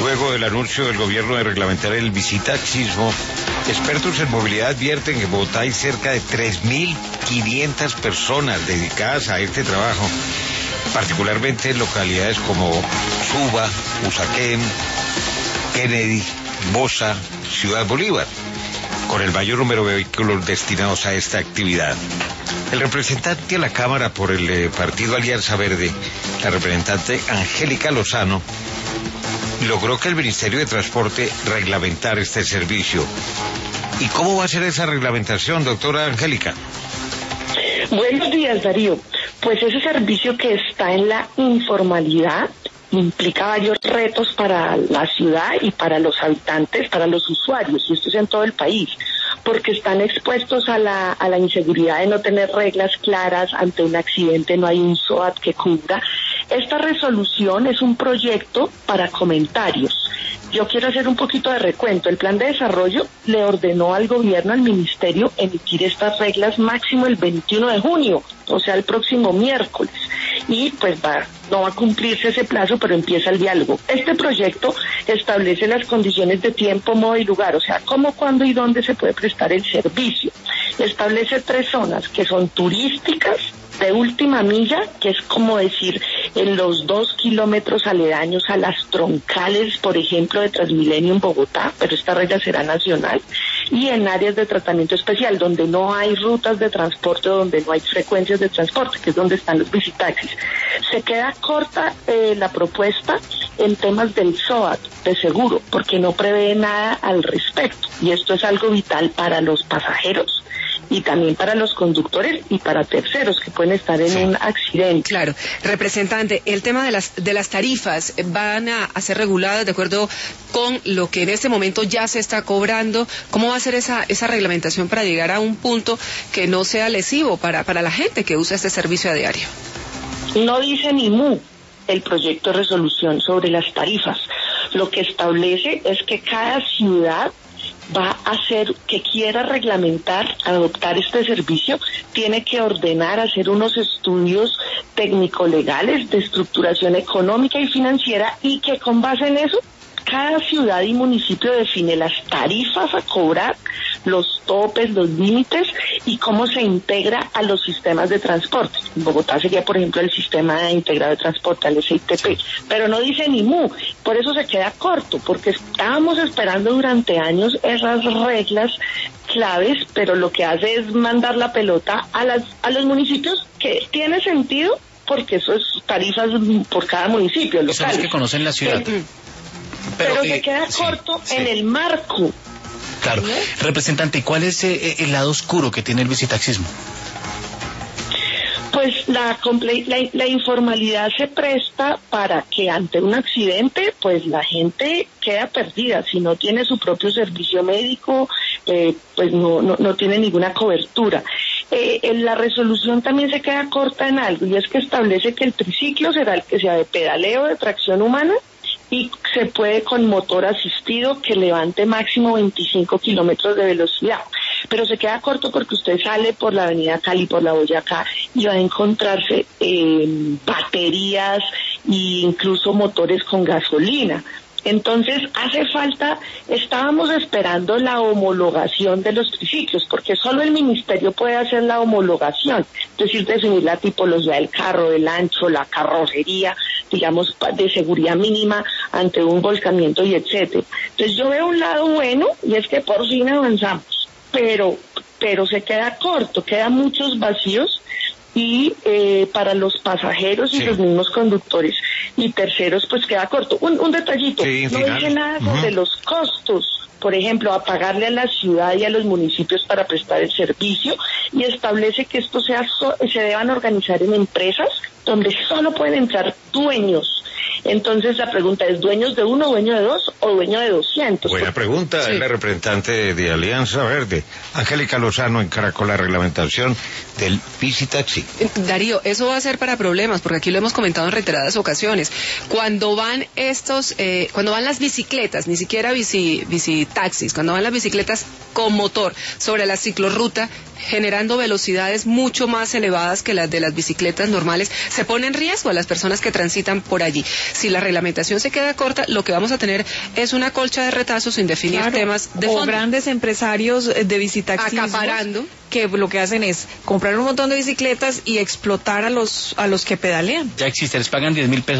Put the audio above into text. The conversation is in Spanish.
Luego del anuncio del gobierno de reglamentar el bicitaxismo, expertos en movilidad advierten que en Bogotá hay cerca de 3.500 personas dedicadas a este trabajo, particularmente en localidades como Suba, Usaquén, Kennedy, Bosa, Ciudad Bolívar, con el mayor número de vehículos destinados a esta actividad. El representante a la Cámara por el partido Alianza Verde, la representante Angélica Lozano, logró que el Ministerio de Transporte reglamentara este servicio. ¿Y cómo va a ser esa reglamentación, doctora Angélica? Buenos días, Darío. Pues ese servicio que está en la informalidad implica varios retos para la ciudad y para los habitantes, para los usuarios, y esto es en todo el país, porque están expuestos a la inseguridad de no tener reglas claras. Ante un accidente no hay un SOAT que cubra. Esta resolución es un proyecto para comentarios. Yo quiero hacer un poquito de recuento. El plan de desarrollo le ordenó al gobierno, al ministerio, emitir estas reglas máximo el 21 de junio, o sea, el próximo miércoles. Y pues no va a cumplirse ese plazo, pero empieza el diálogo. Este proyecto establece las condiciones de tiempo, modo y lugar, o sea, cómo, cuándo y dónde se puede prestar el servicio. Establece 3 zonas que son turísticas, de última milla, que es como decir en los 2 kilómetros aledaños a las troncales, por ejemplo, de Transmilenio en Bogotá, pero esta regla será nacional, y en áreas de tratamiento especial, donde no hay rutas de transporte, donde no hay frecuencias de transporte, que es donde están los bicitaxis. Se queda corta la propuesta en temas del SOAT, de seguro, porque no prevé nada al respecto, y esto es algo vital para los pasajeros y también para los conductores y para terceros que pueden estar en un accidente. Claro. Representante, el tema de las tarifas van a ser reguladas de acuerdo con lo que en este momento ya se está cobrando. ¿Cómo va a ser esa reglamentación para llegar a un punto que no sea lesivo para la gente que usa este servicio a diario? No dice ni mu el proyecto de resolución sobre las tarifas. Lo que establece es que cada ciudad va a hacer, que quiera reglamentar, adoptar este servicio, tiene que ordenar, hacer unos estudios técnico-legales de estructuración económica y financiera, y que con base en eso, cada ciudad y municipio define las tarifas a cobrar, los topes, los límites y cómo se integra a los sistemas de transporte. En Bogotá sería, por ejemplo, el sistema integrado de transporte, el SITP, pero no dice ni mu, por eso se queda corto, porque estábamos esperando durante años esas reglas claves, pero lo que hace es mandar la pelota a los municipios, que tiene sentido, porque eso es tarifas por cada municipio local. Son los que conocen la ciudad. Pero se queda corto en el marco. Claro. Representante, ¿cuál es el lado oscuro que tiene el bicitaxismo? Pues la informalidad se presta para que ante un accidente, pues la gente queda perdida. Si no tiene su propio servicio médico, pues no tiene ninguna cobertura. La resolución también se queda corta en algo, y es que establece que el triciclo será el que sea de pedaleo, de tracción humana, y se puede con motor asistido que levante máximo 25 kilómetros de velocidad. Pero se queda corto porque usted sale por la avenida Cali, por la Boyacá, y va a encontrarse baterías e incluso motores con gasolina. Entonces hace falta, estábamos esperando la homologación de los triciclos, porque solo el ministerio puede hacer la homologación, es decir, definir la tipología del carro, el ancho, la carrocería, digamos, de seguridad mínima ante un volcamiento y etcétera. Entonces yo veo un lado bueno, y es que por fin avanzamos, pero se queda corto, quedan muchos vacíos, y para los pasajeros y los mismos conductores y terceros pues queda corto. Un detallito, no dice nada sobre los costos, por ejemplo, a pagarle a la ciudad y a los municipios para prestar el servicio, y establece que esto se deban organizar en empresas donde solo pueden entrar dueños. Entonces la pregunta es, ¿dueños de 1, dueño de 2 o dueño de 200? Buena pregunta, sí. Es la representante de Alianza Verde, Angélica Lozano, encara con la reglamentación del bicitaxi. Darío, eso va a ser para problemas, porque aquí lo hemos comentado en reiteradas ocasiones. Cuando van las bicicletas, ni siquiera bicitaxis, cuando van las bicicletas con motor sobre la ciclorruta, generando velocidades mucho más elevadas que las de las bicicletas normales, se pone en riesgo a las personas que transitan por allí. Si la reglamentación se queda corta, lo que vamos a tener es una colcha de retazos sin definir temas de fondo. O grandes empresarios de bicitaxismo acaparando, que lo que hacen es comprar un montón de bicicletas y explotar a los que pedalean. Ya existe, les pagan 10.000 pesos